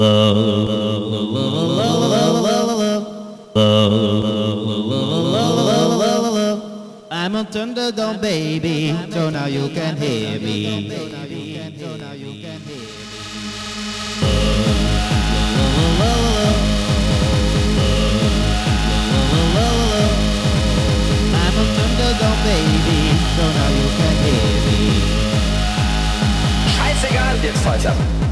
I'm on Thunderdome, baby, so now you can hear me. I'm on Thunderdome, baby, so now you can hear me. Scheißegal, jetzt fahr ich ab.